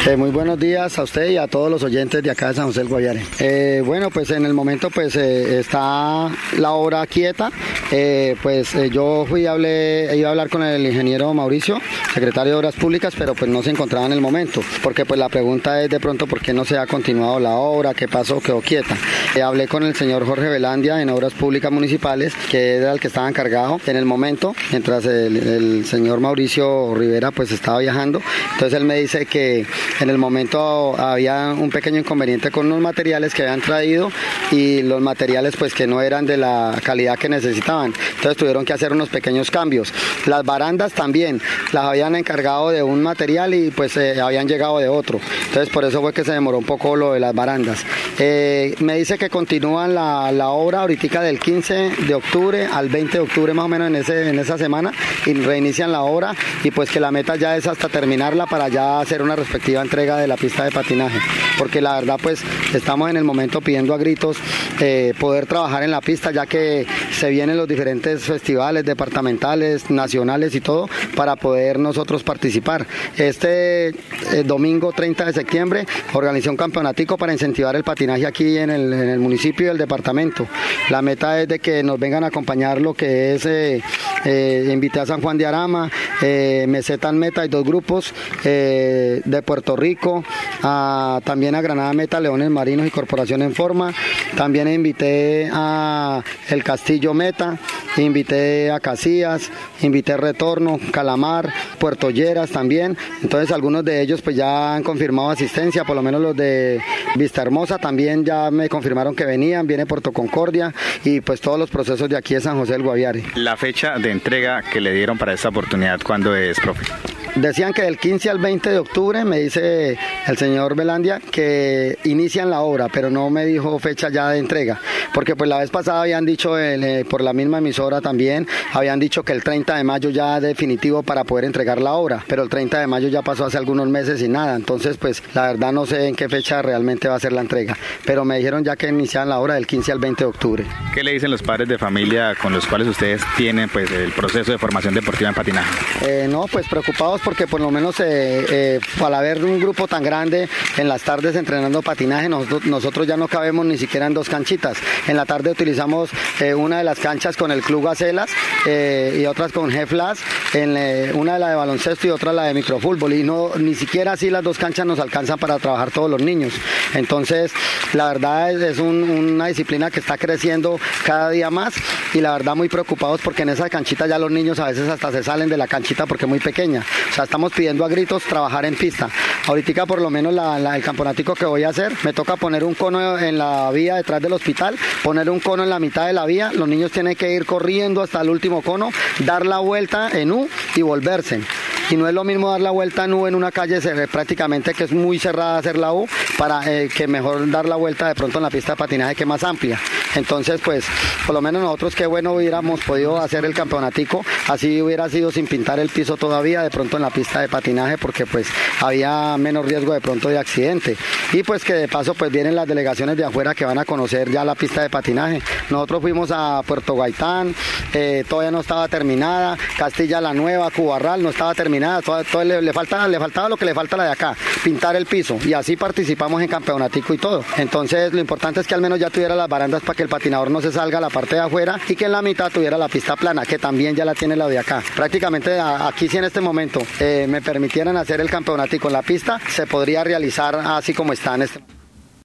Muy buenos días a usted y a todos los oyentes de acá de San José del Guaviare. Bueno, pues en el momento pues está la obra quieta. Yo iba a hablar con el ingeniero Mauricio, secretario de Obras Públicas, pero pues no se encontraba en el momento, porque pues la pregunta es de pronto por qué no se ha continuado la obra, qué pasó, quedó quieta. Hablé con el señor Jorge Velandia en Obras Públicas Municipales, que era el que estaba encargado en el momento, mientras el señor Mauricio Rivera pues estaba viajando. Entonces él me dice que en el momento había un pequeño inconveniente con unos materiales que habían traído y los materiales pues que no eran de la calidad que necesitaban. Entonces tuvieron que hacer unos pequeños cambios. Las barandas también las habían encargado de un material y pues habían llegado de otro. Entonces por eso fue que se demoró un poco lo de las barandas. Me dice que continúan la obra ahorita del 15 de octubre al 20 de octubre más o menos en esa semana, y reinician la obra, y pues que la meta ya es hasta terminarla para ya hacer una respectiva entrega de la pista de patinaje, porque la verdad pues estamos en el momento pidiendo a gritos poder trabajar en la pista, ya que se vienen los diferentes festivales departamentales, nacionales y todo, para poder nosotros participar. Este domingo 30 de septiembre organizé un campeonatico para incentivar el patinaje aquí en el municipio y el departamento. La meta es de que nos vengan a acompañar lo que es, invité a San Juan de Arama, Meseta en Meta, hay 2 grupos, de Puerto Rico, también a Granada Meta, Leones Marinos y Corporación en Forma. También invité a El Castillo Meta, invité a Casillas, invité Retorno, Calamar, Puerto Lleras también. Entonces algunos de ellos pues ya han confirmado asistencia, por lo menos los de Vista Hermosa también ya me confirmaron que venían, viene Puerto Concordia y pues todos los procesos de aquí de San José del Guaviare. La fecha de entrega que le dieron para esta oportunidad, ¿cuándo es, profe? Decían que del 15 al 20 de octubre, me dice el señor Velandia, que inician la obra, pero no me dijo fecha ya de entrega, porque pues la vez pasada habían dicho, por la misma emisora también, habían dicho que el 30 de mayo ya definitivo para poder entregar la obra, pero el 30 de mayo ya pasó hace algunos meses y nada, entonces pues la verdad no sé en qué fecha realmente va a ser la entrega, pero me dijeron ya que inician la obra del 15 al 20 de octubre. ¿Qué le dicen los padres de familia con los cuales ustedes tienen pues el proceso de formación deportiva en patinaje? No, pues preocupados porque por lo menos al haber un grupo tan grande en las tardes entrenando patinaje, nosotros ya no cabemos ni siquiera en 2 canchitas. En la tarde utilizamos una de las canchas con el Club Gacelas y otras con G-Flash, una de la de baloncesto y otra la de microfútbol, y ni siquiera así las 2 canchas nos alcanzan para trabajar todos los niños. Entonces la verdad es una disciplina que está creciendo cada día más, y la verdad muy preocupados porque en esa canchita ya los niños a veces hasta se salen de la canchita porque es muy pequeña. O sea, estamos pidiendo a gritos trabajar en pista. Ahorita por lo menos el campeonatico que voy a hacer, me toca poner un cono en la vía detrás del hospital, poner un cono en la mitad de la vía, los niños tienen que ir corriendo hasta el último cono, dar la vuelta en U y volverse. Y no es lo mismo dar la vuelta en U en una calle prácticamente que es muy cerrada hacer la U, para que mejor dar la vuelta de pronto en la pista de patinaje, que es más amplia. Entonces pues por lo menos nosotros qué bueno hubiéramos podido hacer el campeonatico, así hubiera sido sin pintar el piso todavía, de pronto en la pista de patinaje, porque pues había menos riesgo de pronto de accidente, y pues que de paso pues vienen las delegaciones de afuera que van a conocer ya la pista de patinaje. Nosotros fuimos a Puerto Gaitán, todavía no estaba terminada, Castilla la Nueva, Cubarral no estaba terminada, todo le faltaba lo que le falta a la de acá, pintar el piso, y así participamos en campeonatico y todo. Entonces lo importante es que al menos ya tuviera las barandas para que el patinador no se salga a la parte de afuera, y que en la mitad tuviera la pista plana, que también ya la tiene la de acá. Prácticamente aquí si en este momento me permitieran hacer el campeonatico en la pista, se podría realizar así como está en este momento.